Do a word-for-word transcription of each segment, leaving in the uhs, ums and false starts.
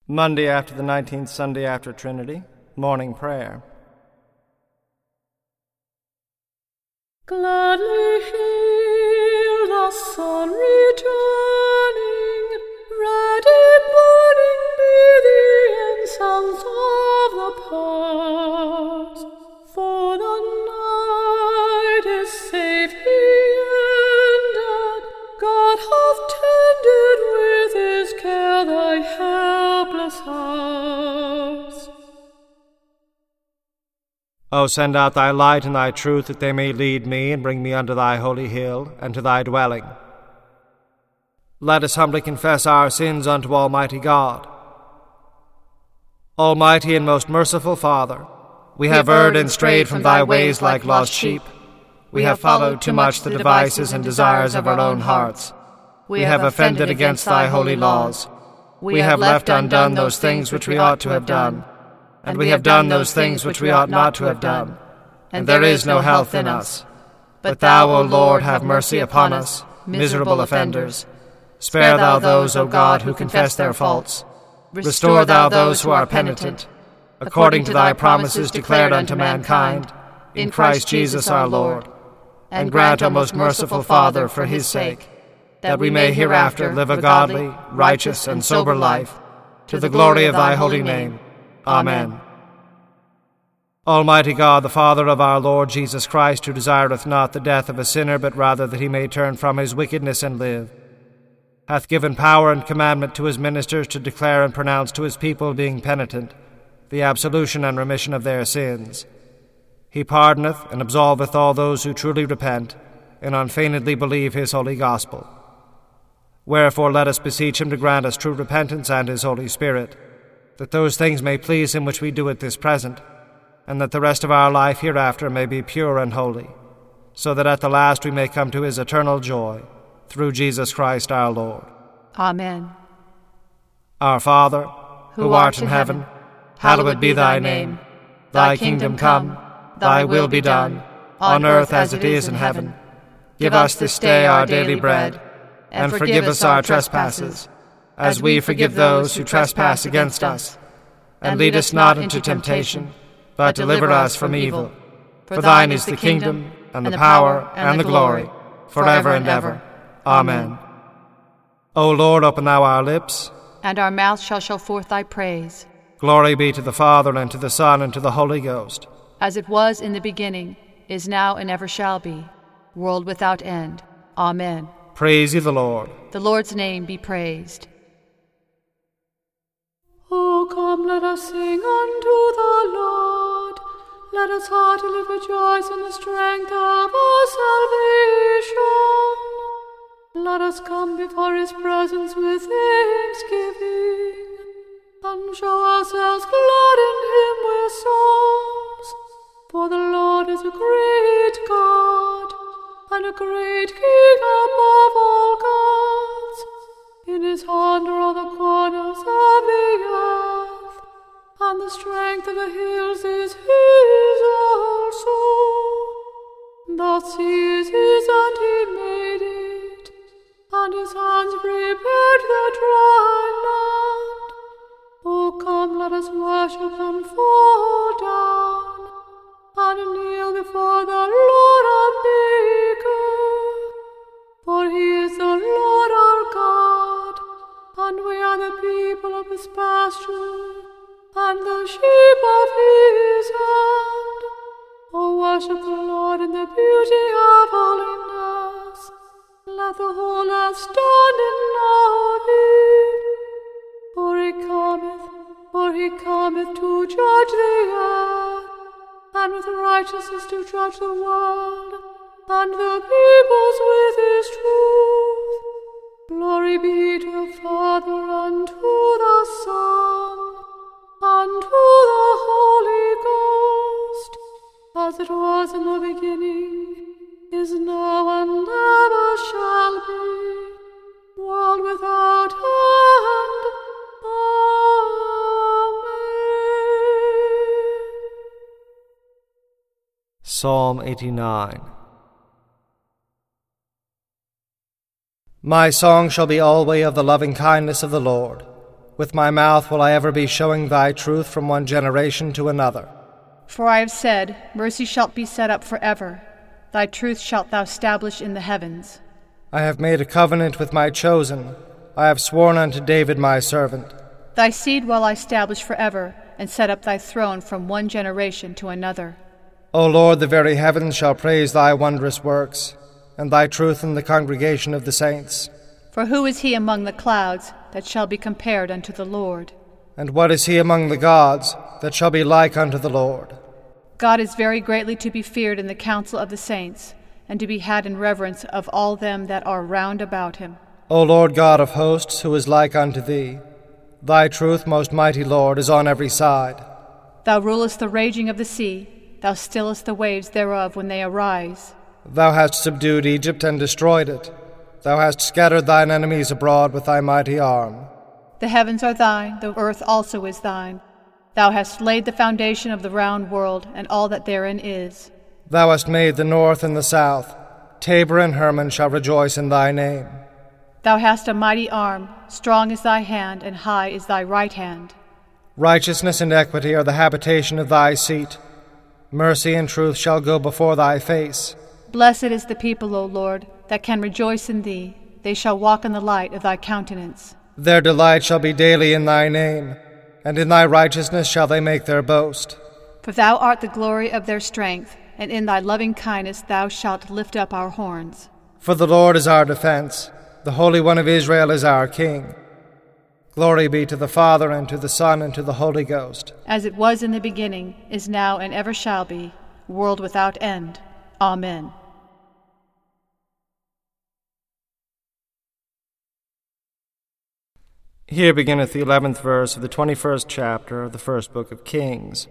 Monday after the nineteenth Sunday after Trinity, morning prayer. Gladly hail the sun returning, ready burning be the ensigns of the past, for the night is safely ended. God hath tended with his care thy helpless house. O send out thy light and thy truth, that they may lead me and bring me unto thy holy hill and to thy dwelling. Let us humbly confess our sins unto Almighty God. Almighty and most merciful Father, we have erred and strayed from thy ways like lost sheep. We have followed too much the devices and desires of our own hearts. We have offended against thy holy laws. We have left undone those things which we ought to have done, and we have done those things which we ought not to have done, and there is no health in us. But thou, O Lord, have mercy upon us, miserable offenders. Spare thou those, O God, who confess their faults. Restore thou those who are penitent, according to thy promises declared unto mankind, in Christ Jesus our Lord. And grant, O most merciful Father, for his sake, that we may hereafter live a godly, righteous, and sober life, to the glory of thy holy name. Amen. Almighty God, the Father of our Lord Jesus Christ, who desireth not the death of a sinner, but rather that he may turn from his wickedness and live, hath given power and commandment to his ministers to declare and pronounce to his people, being penitent, the absolution and remission of their sins. He pardoneth and absolveth all those who truly repent, and unfeignedly believe his holy gospel. Wherefore let us beseech him to grant us true repentance and his Holy Spirit, that those things may please him which we do at this present, and that the rest of our life hereafter may be pure and holy, so that at the last we may come to his eternal joy, through Jesus Christ our Lord. Amen. Our Father, who, who art in heaven, heaven hallowed be thy name. Thy kingdom come, thy will be done, on earth as it is in heaven. Give us this day our daily bread, and forgive us our trespasses, as we forgive those who trespass against us. And lead us not into temptation, but deliver us from evil. For thine is the kingdom, and the power, and the glory, forever and ever. Amen. O Lord, open thou our lips, and our mouth shall show forth thy praise. Glory be to the Father, and to the Son, and to the Holy Ghost. As it was in the beginning, is now, and ever shall be, world without end. Amen. Praise ye the Lord. The Lord's name be praised. O come, let us sing unto the Lord. Let us heartily rejoice in the strength of our salvation. Let us come before his presence with thanksgiving, and show ourselves glad in him with psalms. For the Lord is a great God, and a great King above all gods. In his hand are all the corners of the earth, and the strength of the hills is his also. The sea is his, and he made it, and his hands prepared the dry land. O come, let us worship and fall down, and kneel before the Lord our Maker. For he is the Lord our God, and we are the people of his pasture, and the sheep of his hand. O worship the Lord in the beauty of holiness. Let the whole earth stand in awe of him. For he cometh, for he cometh to judge the earth, and with righteousness to judge the world, and the peoples with his truth. Glory be to the Father, and to the Son, and to the Holy Ghost, as it was in the beginning, is now, and ever shall be, world without end. Amen. Psalm eighty-nine. My song shall be alway of the loving kindness of the Lord. With my mouth will I ever be showing thy truth from one generation to another. For I have said, mercy shalt be set up forever. Thy truth shalt thou establish in the heavens. I have made a covenant with my chosen. I have sworn unto David my servant. Thy seed will I establish forever, and set up thy throne from one generation to another. O Lord, the very heavens shall praise thy wondrous works, and thy truth in the congregation of the saints. For who is he among the clouds that shall be compared unto the Lord? And what is he among the gods that shall be like unto the Lord? God is very greatly to be feared in the council of the saints, and to be had in reverence of all them that are round about him. O Lord God of hosts, who is like unto thee? Thy truth, most mighty Lord, is on every side. Thou rulest the raging of the sea, thou stillest the waves thereof when they arise. Thou hast subdued Egypt and destroyed it. Thou hast scattered thine enemies abroad with thy mighty arm. The heavens are thine, the earth also is thine. Thou hast laid the foundation of the round world, and all that therein is. Thou hast made the north and the south. Tabor and Hermon shall rejoice in thy name. Thou hast a mighty arm, strong is thy hand, and high is thy right hand. Righteousness and equity are the habitation of thy seat. Mercy and truth shall go before thy face. Blessed is the people, O Lord, that can rejoice in thee. They shall walk in the light of thy countenance. Their delight shall be daily in thy name, and in thy righteousness shall they make their boast. For thou art the glory of their strength, and in thy loving kindness thou shalt lift up our horns. For the Lord is our defense. The Holy One of Israel is our King. Glory be to the Father, and to the Son, and to the Holy Ghost. As it was in the beginning, is now, and ever shall be, world without end. Amen. Here beginneth the eleventh verse of the twenty-first chapter of the first book of Kings.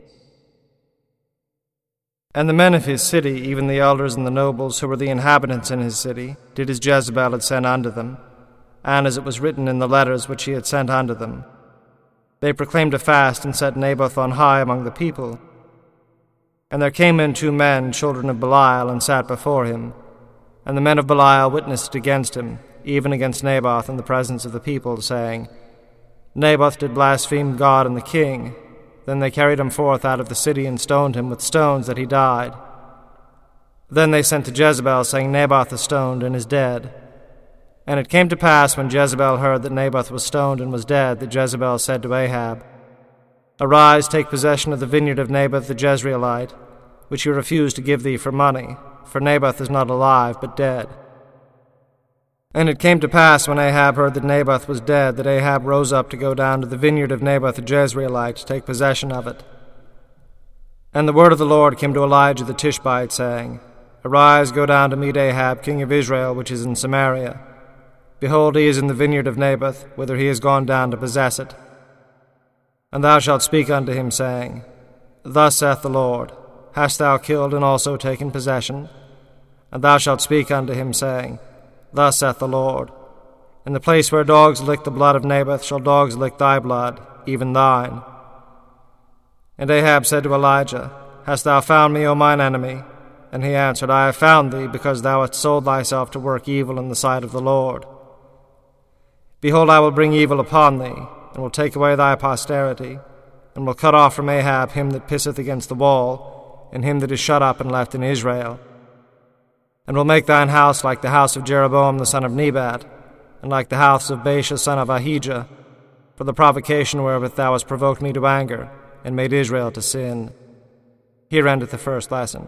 And the men of his city, even the elders and the nobles who were the inhabitants in his city, did as Jezebel had sent unto them, and as it was written in the letters which he had sent unto them. They proclaimed a fast and set Naboth on high among the people. And there came in two men, children of Belial, and sat before him. And the men of Belial witnessed against him, even against Naboth in the presence of the people, saying, Naboth did blaspheme God and the king. Then they carried him forth out of the city and stoned him with stones that he died. Then they sent to Jezebel, saying, Naboth is stoned and is dead. And it came to pass, when Jezebel heard that Naboth was stoned and was dead, that Jezebel said to Ahab, Arise, take possession of the vineyard of Naboth the Jezreelite, which he refused to give thee for money, for Naboth is not alive, but dead. And it came to pass, when Ahab heard that Naboth was dead, that Ahab rose up to go down to the vineyard of Naboth the Jezreelite to take possession of it. And the word of the Lord came to Elijah the Tishbite, saying, Arise, go down to meet Ahab, king of Israel, which is in Samaria. Behold, he is in the vineyard of Naboth, whither he is gone down to possess it. And thou shalt speak unto him, saying, Thus saith the Lord, Hast thou killed and also taken possession? And thou shalt speak unto him, saying, Thus saith the Lord, In the place where dogs lick the blood of Naboth shall dogs lick thy blood, even thine. And Ahab said to Elijah, Hast thou found me, O mine enemy? And he answered, I have found thee, because thou hast sold thyself to work evil in the sight of the Lord. Behold, I will bring evil upon thee, and will take away thy posterity, and will cut off from Ahab him that pisseth against the wall, and him that is shut up and left in Israel. And will make thine house like the house of Jeroboam the son of Nebat, and like the house of Baasha son of Ahijah, for the provocation wherewith thou hast provoked me to anger, and made Israel to sin. Here endeth the first lesson.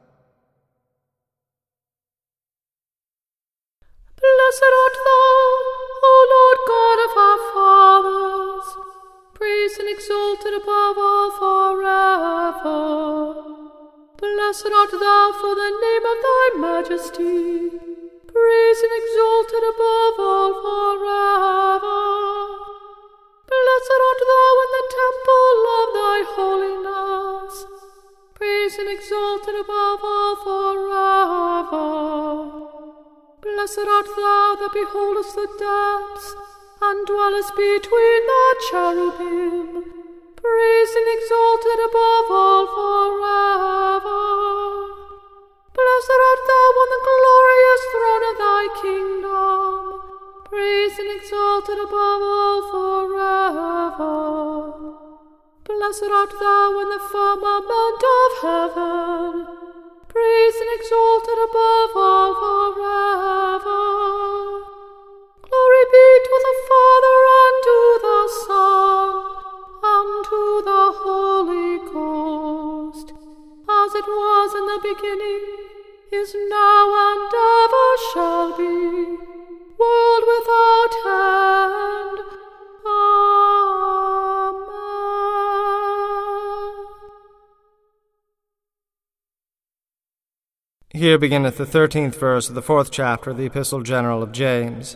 Blessed art thou, O Lord God of our fathers, praised and exalted above all forever. Blessed art thou for the name of thy majesty, praised and exalted above all forever. Blessed art thou in the temple of thy holiness, praised and exalted above all forever. Blessed art thou that beholdest the depths, and dwellest between the cherubim, praised and exalted above all forever. Blessed art thou on the glorious throne of thy kingdom, praised and exalted above all forever. Blessed art thou in the firmament of heaven, praised and exalted above all forever. Glory be to the Father, and to the Son, and to the Holy Ghost, as it was in the beginning, is now, and ever shall be, world without end. Amen. Here beginneth the thirteenth verse of the fourth chapter of the Epistle General of James.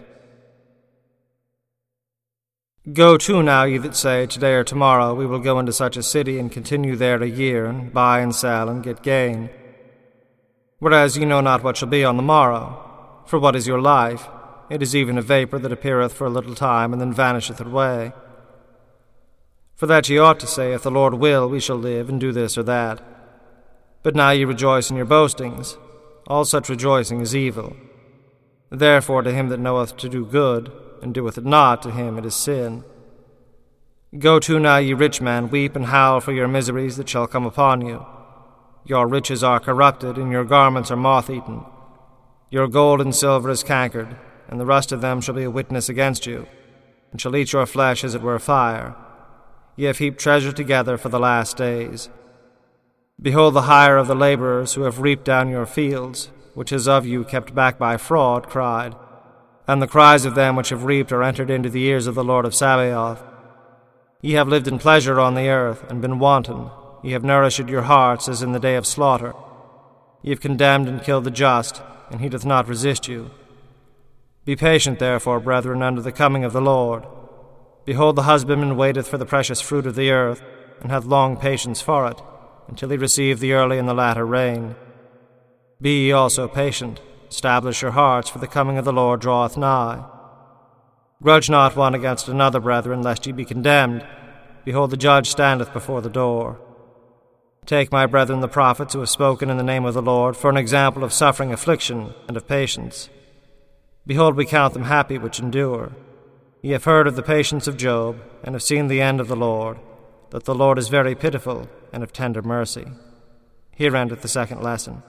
Go to now, ye that say, today or tomorrow we will go into such a city, and continue there a year, and buy and sell, and get gain. Whereas ye know not what shall be on the morrow. For what is your life? It is even a vapour that appeareth for a little time, and then vanisheth away. For that ye ought to say, if the Lord will, we shall live, and do this or that. But now ye rejoice in your boastings. All such rejoicing is evil. Therefore to him that knoweth to do good, and doeth it not, to him it is sin. Go to now, ye rich men, weep and howl for your miseries that shall come upon you. Your riches are corrupted, and your garments are moth-eaten. Your gold and silver is cankered, and the rust of them shall be a witness against you, and shall eat your flesh as it were fire. Ye have heaped treasure together for the last days. Behold, the hire of the laborers who have reaped down your fields, which is of you kept back by fraud, cried. And the cries of them which have reaped are entered into the ears of the Lord of Sabaoth. Ye have lived in pleasure on the earth, and been wanton. Ye have nourished your hearts as in the day of slaughter. Ye have condemned and killed the just, and he doth not resist you. Be patient, therefore, brethren, unto the coming of the Lord. Behold, the husbandman waiteth for the precious fruit of the earth, and hath long patience for it, until he receive the early and the latter rain. Be ye also patient, establish your hearts, for the coming of the Lord draweth nigh. Grudge not one against another, brethren, lest ye be condemned. Behold, the judge standeth before the door. Take, my brethren, the prophets who have spoken in the name of the Lord, for an example of suffering affliction and of patience. Behold, we count them happy which endure. Ye have heard of the patience of Job, and have seen the end of the Lord, that the Lord is very pitiful and of tender mercy. Here endeth the second lesson.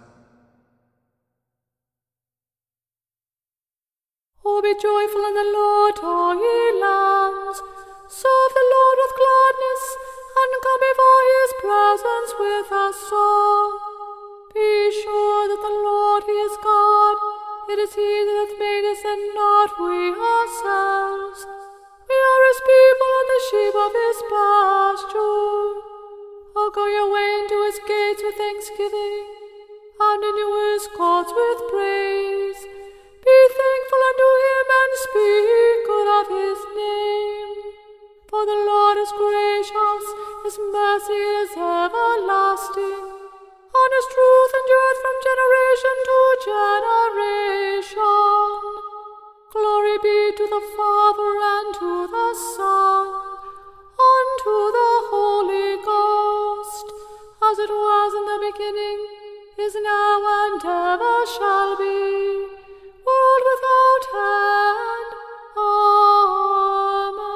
O be joyful in the Lord, all ye lands. Serve the Lord with gladness, and come before his presence with a song. Be sure that the Lord, he is God. It is he that hath made us, and not we ourselves. We are his people, and the sheep of his pasture. O go your way into his gates with thanksgiving, and into his courts with praise. Be thankful unto him, and speak good of his name. For the Lord is gracious, his mercy is everlasting, and his truth endureth from generation to generation. Glory be to the Father, and to the Son, and to the Holy Ghost, as it was in the beginning, is now, and ever shall be, world without end. Amen.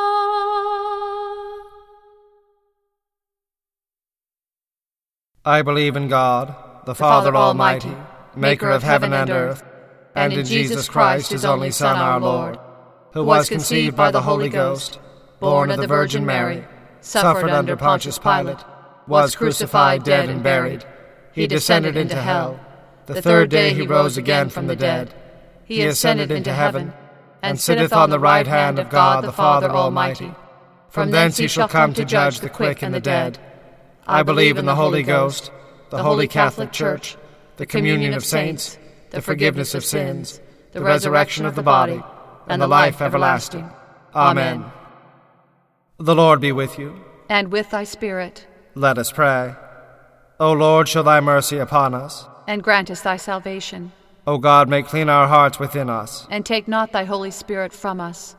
I believe in God, the, the Father, Father Almighty, Almighty, maker of heaven and earth, and in Jesus Christ, his only Son, our Lord, who was conceived by the Holy Ghost, born of the Virgin Mary, suffered under Pontius Pilate, was crucified, dead, and buried. He descended into hell. The third day he rose again from the dead. He ascended into heaven, and sitteth on the right hand of God the Father Almighty. From thence he shall come to judge the quick and the dead. I believe in the Holy Ghost, the Holy Catholic Church, the communion of saints, the forgiveness of sins, the resurrection of the body, and the life everlasting. Amen. The Lord be with you. And with thy spirit. Let us pray. O Lord, show thy mercy upon us. And grant us thy salvation. O God, make clean our hearts within us. And take not thy Holy Spirit from us.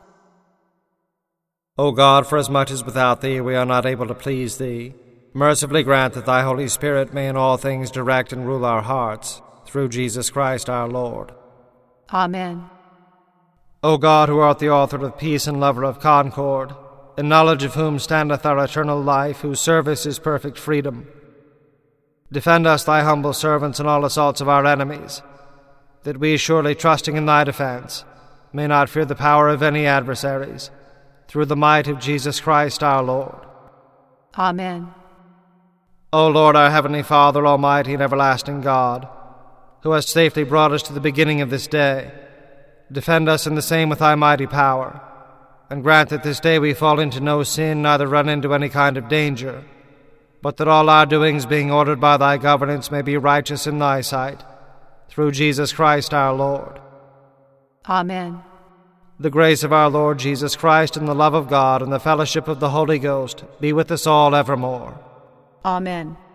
O God, forasmuch as without thee we are not able to please thee, mercifully grant that thy Holy Spirit may in all things direct and rule our hearts, through Jesus Christ our Lord. Amen. O God, who art the author of peace and lover of concord, in knowledge of whom standeth our eternal life, whose service is perfect freedom. Defend us, thy humble servants, in all assaults of our enemies, that we, surely trusting in thy defense, may not fear the power of any adversaries, through the might of Jesus Christ our Lord. Amen. O Lord, our heavenly Father, almighty and everlasting God, who hast safely brought us to the beginning of this day, defend us in the same with thy mighty power, and grant that this day we fall into no sin, neither run into any kind of danger, but that all our doings, being ordered by thy governance, may be righteous in thy sight, through Jesus Christ our Lord. Amen. The grace of our Lord Jesus Christ, and the love of God, and the fellowship of the Holy Ghost be with us all evermore. Amen.